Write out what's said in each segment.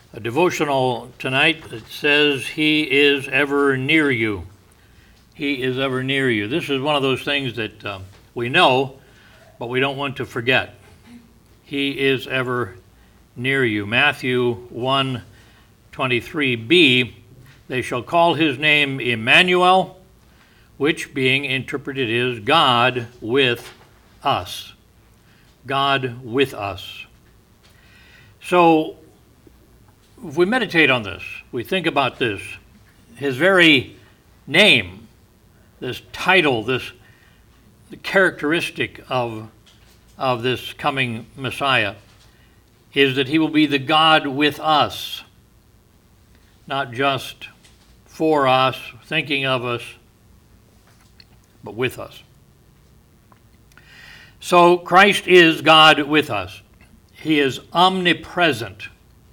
A devotional tonight that says, He is ever near you. He is ever near you. This is one of those things that we know, but we don't want to forget. He is ever near you. Matthew 1:23b, they shall call his name Emmanuel, which being interpreted is God with us. God with us. So, if we meditate on this, we think about this, his very name, this title, this characteristic of this coming Messiah, is that he will be the God with us, not just for us, thinking of us, but with us. So Christ is God with us. He is omnipresent.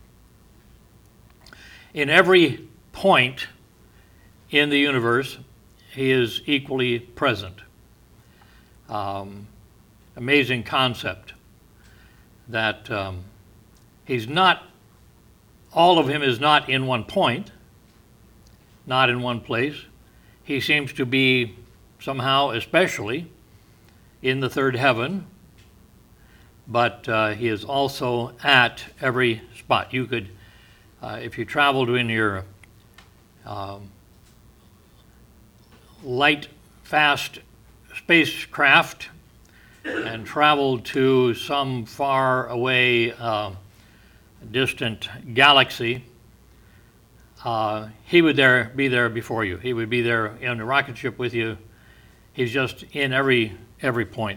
In every point in the universe, he is equally present. Amazing concept that he's not, all of him is not in one point, not in one place. He seems to be somehow, especially, in the third heaven, but he is also at every spot. You could, if you traveled in your light, fast spacecraft and traveled to some far away, distant galaxy, he would be there before you. He would be there in a rocket ship with you. He's just in every point.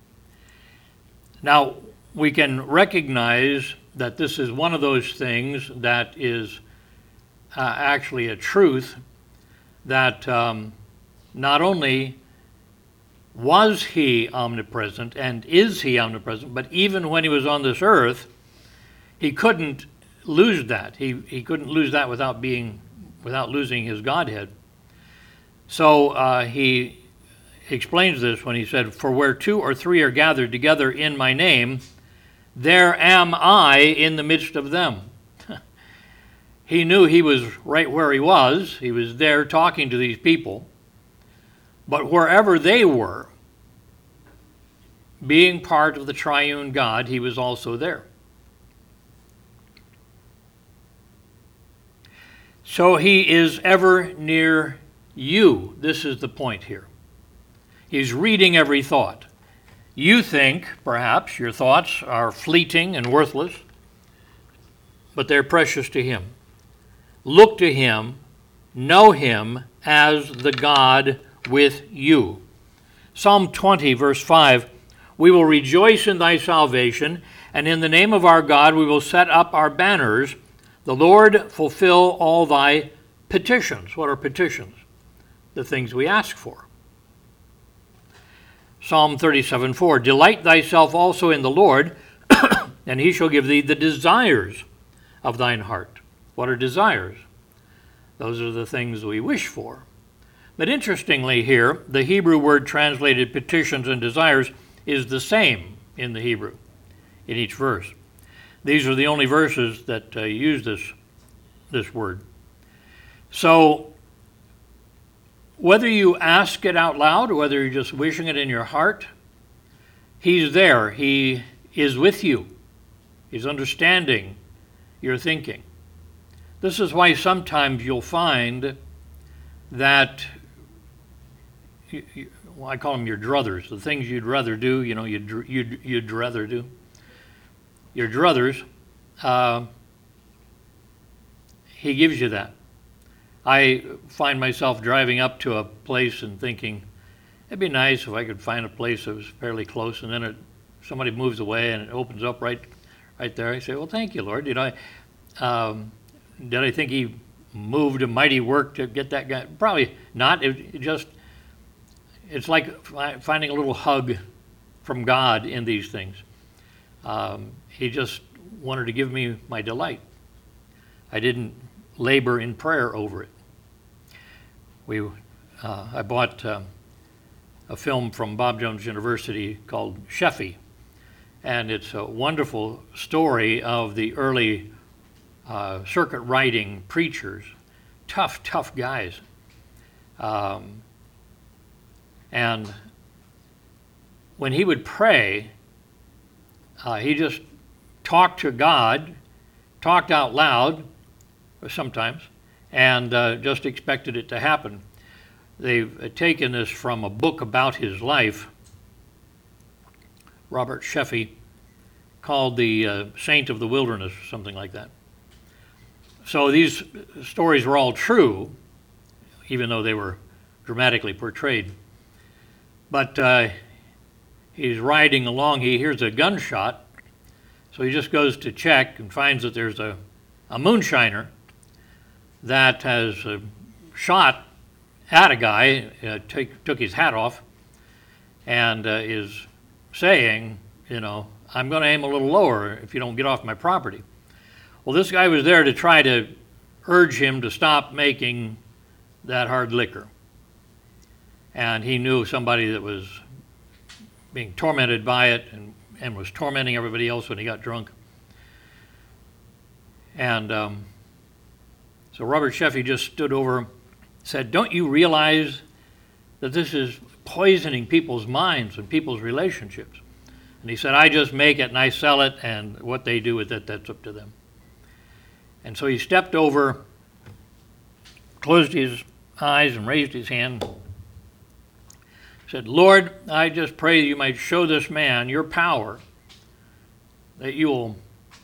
Now, we can recognize that this is one of those things that is actually a truth, that not only was he omnipresent and is he omnipresent, but even when he was on this earth, he couldn't lose that. He couldn't lose that without losing his Godhead. So he explains this when he said, "For where two or three are gathered together in my name, there am I in the midst of them." He knew he was right where he was. He was there talking to these people. But wherever they were, being part of the triune God, he was also there. So he is ever near you. This is the point here. He's reading every thought. You think, perhaps, your thoughts are fleeting and worthless, but they're precious to him. Look to him, know him as the God with you. Psalm 20, verse 5, "We will rejoice in thy salvation, and in the name of our God we will set up our banners. The Lord fulfill all thy petitions." What are petitions? The things we ask for. Psalm 37:4, "Delight thyself also in the Lord, and he shall give thee the desires of thine heart." What are desires? Those are the things we wish for. But interestingly here, the Hebrew word translated petitions and desires is the same in the Hebrew, in each verse. These are the only verses that use this word. So, whether you ask it out loud or whether you're just wishing it in your heart, he's there. He is with you. He's understanding your thinking. This is why sometimes you'll find that, I call them your druthers, the things you'd rather do, you'd rather do. Your druthers, he gives you that. I find myself driving up to a place and thinking, it'd be nice if I could find a place that was fairly close, and then somebody moves away and it opens up right there. I say, well, thank you, Lord. Did I think he moved a mighty work to get that guy? Probably not. It's like finding a little hug from God in these things. He just wanted to give me my delight. I didn't labor in prayer over it. I bought a film from Bob Jones University called Sheffey, and it's a wonderful story of the early circuit riding preachers, tough guys. And when he would pray, he just talked to God, talked out loud sometimes, and just expected it to happen. They've taken this from a book about his life, Robert Sheffey, called The Saint of the Wilderness, or something like that. So these stories were all true, even though they were dramatically portrayed. But he's riding along, he hears a gunshot, so he just goes to check and finds that there's a moonshiner that has shot at a guy, took his hat off, and is saying, I'm going to aim a little lower if you don't get off my property. Well, this guy was there to try to urge him to stop making that hard liquor. And he knew somebody that was being tormented by it and was tormenting everybody else when he got drunk. And so Robert Sheffey just stood over him, said, don't you realize that this is poisoning people's minds and people's relationships? And he said, I just make it and I sell it, and what they do with it, that's up to them. And so he stepped over, closed his eyes and raised his hand, said, Lord, I just pray that you might show this man your power, that you will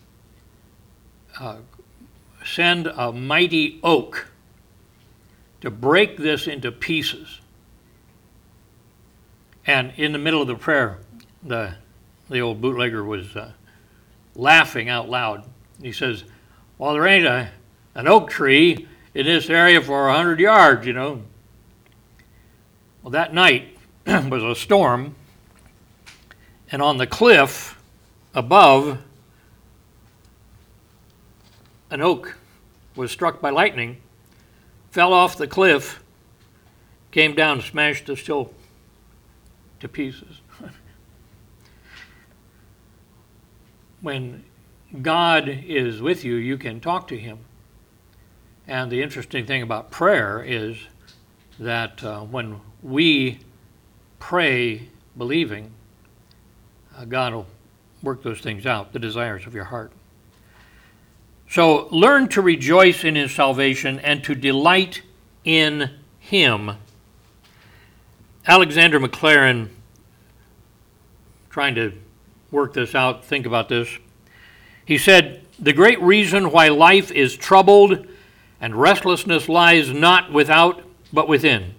send a mighty oak to break this into pieces. And in the middle of the prayer, the old bootlegger was laughing out loud. He says, well, there ain't an oak tree in this area for 100 yards, Well, that night was a storm, and on the cliff above, an oak was struck by lightning, fell off the cliff, came down, smashed the still to pieces. When God is with you, you can talk to him. And the interesting thing about prayer is that when we pray believing, God will work those things out, the desires of your heart. So learn to rejoice in his salvation and to delight in him. Alexander Maclaren, trying to work this out, think about this. He said, the great reason why life is troubled and restlessness lies not without, but within.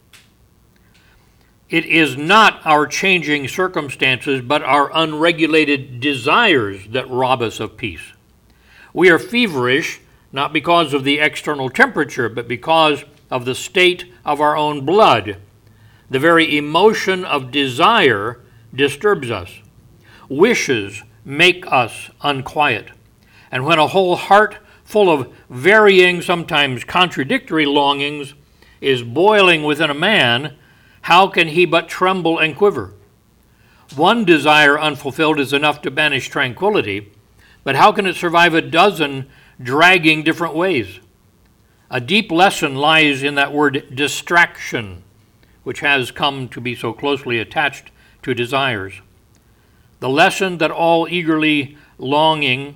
It is not our changing circumstances, but our unregulated desires that rob us of peace. We are feverish, not because of the external temperature, but because of the state of our own blood. The very emotion of desire disturbs us. Wishes make us unquiet. And when a whole heart full of varying, sometimes contradictory longings is boiling within a man, how can he but tremble and quiver? One desire unfulfilled is enough to banish tranquility, but how can it survive a dozen dragging different ways? A deep lesson lies in that word distraction, which has come to be so closely attached to desires. The lesson that all eager longing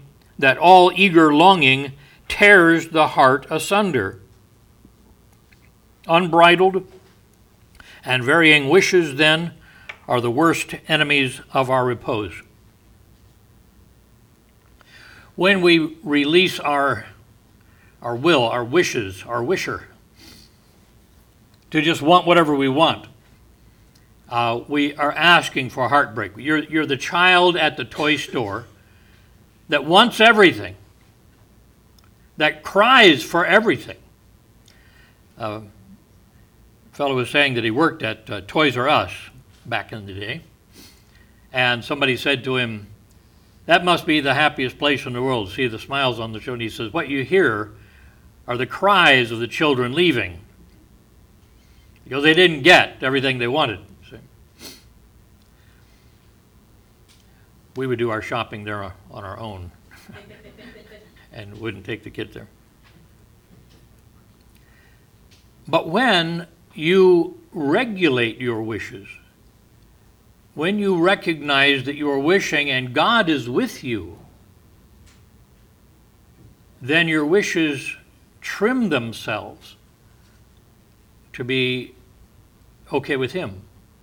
tears the heart asunder. Unbridled and varying wishes, then, are the worst enemies of our repose. When we release our will, our wishes, our wisher, to just want whatever we want, we are asking for heartbreak. You're the child at the toy store that wants everything, that cries for everything. A fellow was saying that he worked at Toys R Us back in the day, and somebody said to him, that must be the happiest place in the world, see the smiles on the show. And he says, what you hear are the cries of the children leaving, because they didn't get everything they wanted. See? We would do our shopping there on our own. and wouldn't take the kid there. But when you regulate your wishes, when you recognize that you are wishing and God is with you, then your wishes trim themselves to be okay with Him.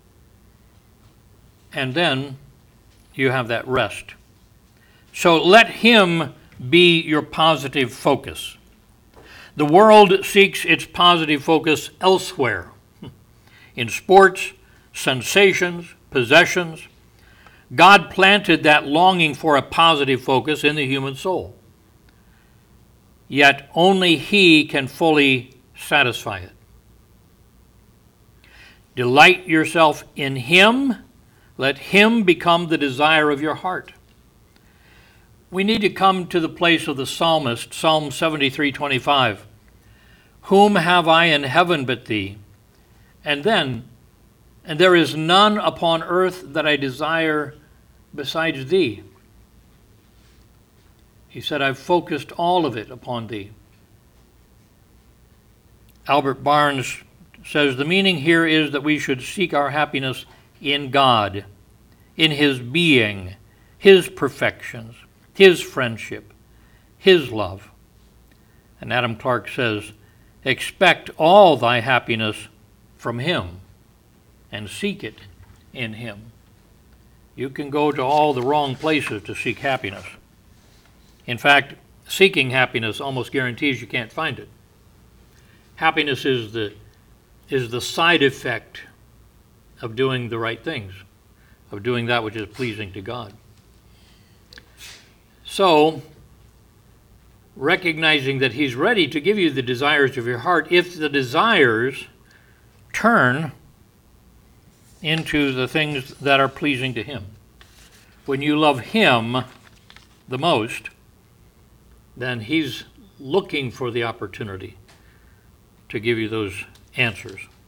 And then you have that rest. So let Him be your positive focus. The world seeks its positive focus elsewhere, in sports, sensations, possessions. God planted that longing for a positive focus in the human soul. Yet only He can fully satisfy it. Delight yourself in Him. Let Him become the desire of your heart. We need to come to the place of the psalmist, Psalm 73:25. Whom have I in heaven but Thee? And there is none upon earth that I desire besides Thee. He said, I've focused all of it upon Thee. Albert Barnes says, the meaning here is that we should seek our happiness in God, in His being, His perfections, His friendship, His love. And Adam Clarke says, expect all thy happiness from Him and seek it in Him. You can go to all the wrong places to seek happiness. In fact, seeking happiness almost guarantees you can't find it. Happiness is the side effect of doing the right things, of doing that which is pleasing to God. So, recognizing that He's ready to give you the desires of your heart, if the desires turn into the things that are pleasing to Him. When you love Him the most, then He's looking for the opportunity to give you those answers.